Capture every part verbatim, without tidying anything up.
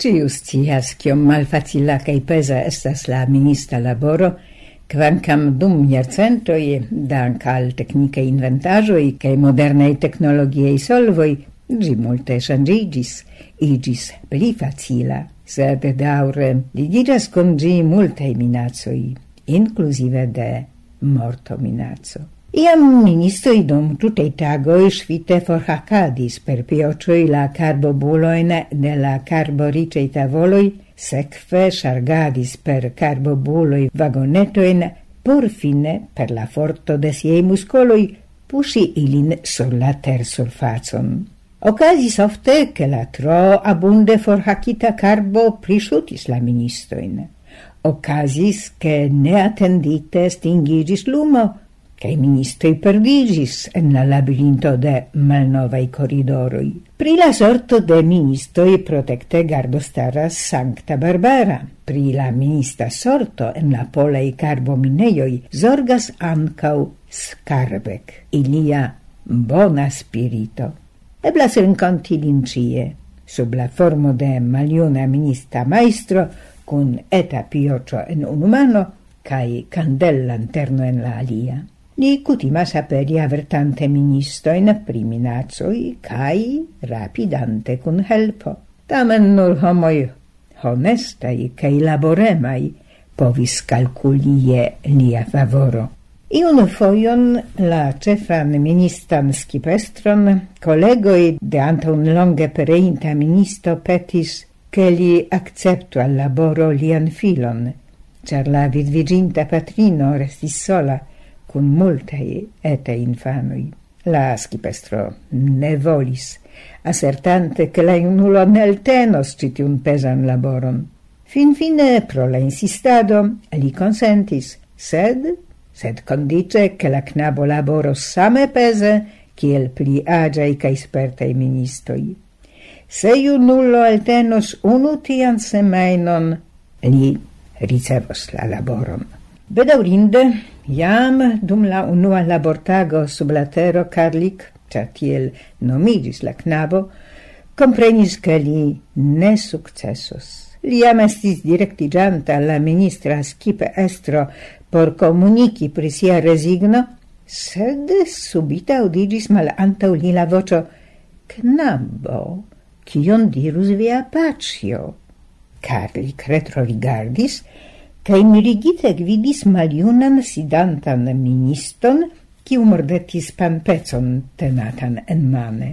Ciu scias, kiom malfacila kaj peza estas la ministra laboro, kvankam dum jarcentoj, dank al teknikaj inventaĵoj kaj modernaj teknologiaj solvoj, ĝi multe ŝanĝiĝis, iĝis pli facila, sed daŭre ligiĝas kun ĝi multaj minacoj, inkluzive de mortominaco. Iam ministroj dum tutej tagoj ŝvite forhakadis per pioĉoj la karbobulojn de la karboriĉaj tavoloj, sekve ŝargadis per karbobuloj vagonetojn por fine per la forto de siaj muskoloj puŝi ilin sur la tersurfacon. Okazis ofte, ke la tro abunde forhakita karbo priŝutis la ministrojn. Okazis, ke neatendite stingiĝis lumo, kaj ministroj perdiĝis en la labirinto de malnovaj koridoroj. Pri la sorto de ministroj protekte gardostaras Sankta Barbara. Pri la ministra sorto en la polaj karbominejoj zorgas ankaŭ Skarbek, ilia bona spirito. Eblas renkonti lin ĉie, sub la formo de maljuna ministra majstro, kun eta pioĉo en unu mano kaj kandellanterno en la alia. Li kutimas aperi avertante ministrojn pri minacoj kaj rapidante kun helpo. Tamen nur homoj honestaj kaj laboremaj povis kalkuli je lia favoro. Iun fojon la ĉefan ministran skipestron kolegoj de antaŭ longe pereinta ministro petis, ke li akceptu al laboro lian filon, ĉar la vidviĝinta patrino restis sola kun multaj etaj infanoj. La skipestro ne volis, asertante ke la junulo ne eltenos ĉi tiun pezan laboron. Finfine, pro la insistado, li konsentis, sed, sed kondiĉe, ke la knabo laboros same peze kiel pli aĝaj kaj spertaj ministroj. Se junulo eltenos unu tian semajnon, li ricevos la laboron. Bedaŭrinde, jam dum la unua labortago sub la tero Karlik, ĉar tiel nomiĝis la knabo, komprenis, ke li ne sukcesos. Li jam estis direktiĝanta al la ministra skipestro por komuniki pri sia rezigno, sed subite aŭdiĝis malantaŭ li la voĉo: knabo, kion dirus via paĉjo? Karlik retrorigardis, kaj mirigite gvidis maljunan sidantan ministron, kiu mordetis pampecon tenatan enmane.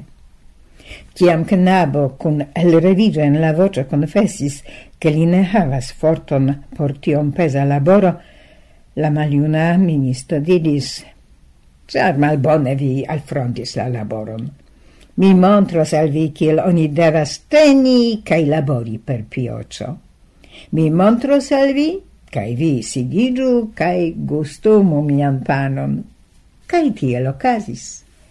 Kiam knabo kun elreviĝo en la voĉo konfesis, ke li ne havas forton por tiom peza laboro, la maljuna ministro diris: ĉar malbone vi alfrontis la laboron. Mi montros al vi kiel oni devas teni kaj labori per pioĉo. Mi montros al vi, kaj vi sidiĝu kaj gustumu mian panon. Kaj tiel okazis.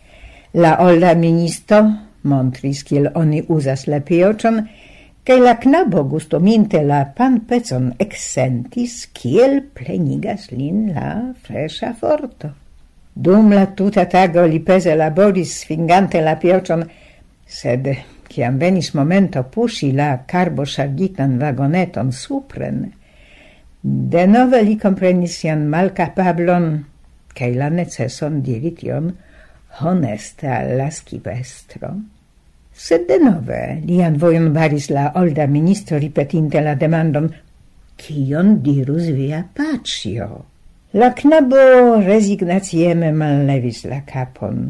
La olda ministro montris kiel oni uzas la pioĉon, kaj la knabo gustuminte la panpecon eksentis, kiel plenigas lin la freŝa forto. Dum la tuta tago li peze laboris sfingante la pioĉon, sed kiam venis momento puŝi la karboŝargitan vagoneton supren, denove li komprenis sian malkapablon kaj la neceson diri tion honeste al la skipestro. Sed denove lian vojon baris la olda ministro, ripetinte la demandon: kion dirus via paĉjo? La knabo rezignacieme mallevis la kapon.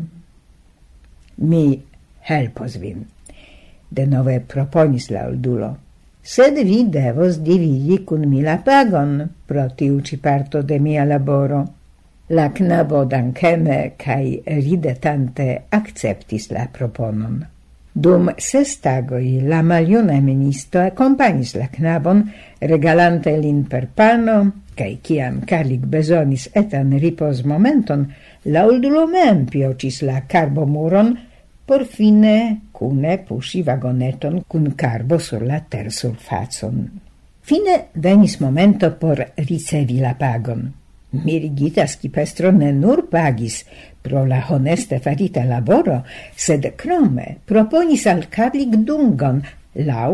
Mi helpos vin, denove proponis la oldulo. Sed vi devos dividi kun mi la pagon pro tiu ĉi parto de mia laboro. La knabo dankeme kaj ridetante akceptis la proponon. Dum ses tagoj la maljuna ministro akompanis la knabon, regalante lin per pano, kaj kiam Karlik bezonis etan ripozmomenton, la oldulo mem pioĉis la karbomuron, por fine kune puŝi vagoneton kun karbo sur la tersurfacon. Fine venis momento por ricevi la pagon. Mirigita skipestro ne nur pagis pro la honeste farita laboro, sed krome proponis al Karlik dungon laŭ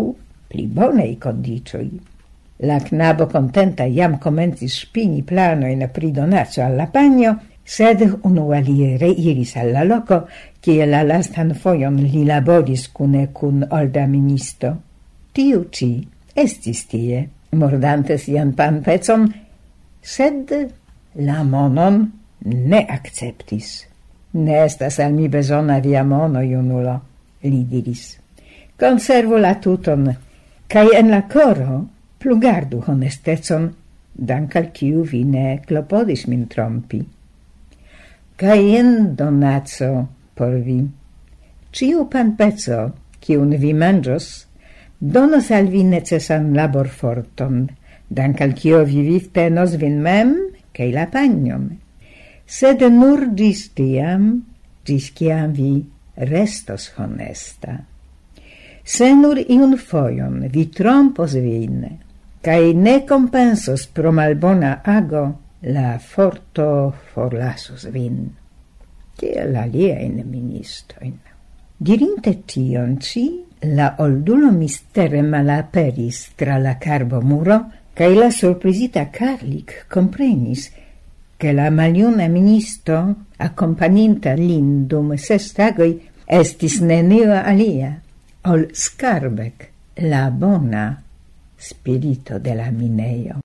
pli bonei condicioi. La knabo contenta jam comencis spini planoin pri donaco alla pagno, sed unua li reiris alla loco, kie la lastan foion li laboris cune cun olda ministo. Tiu ci estis tie, mordante sian panpecon, sed la monon ne acceptis. Ne estas al mi besona via mono, junulo, li diris. Conservu la tuton, cae en la coro plugardu honestecon, dank al kiu vi ne clopodis min trompi. Cae en donaco por vi, ciu panpeco, kiun vi mangios, donos al vi necesan labor forton, dank al kio vi vivtenos vin mem, cae la pagnon. Sed nur gis tiam, gis ciam vi restos honesta. Se nur iun foion vi trompos vin, cae ne compensos pro malbona ago, la forto forlasos vin. Tiel aliein ministoin. Dirinte tion ci, la oldulo mistere malaperis tra la carbo muro, cae la surprisita Carlic comprenis che la maliuna ministro, accompagninta lin dum ses tagoi, estis nenio alia, ol Skarbek, la bona spirito de la mineio.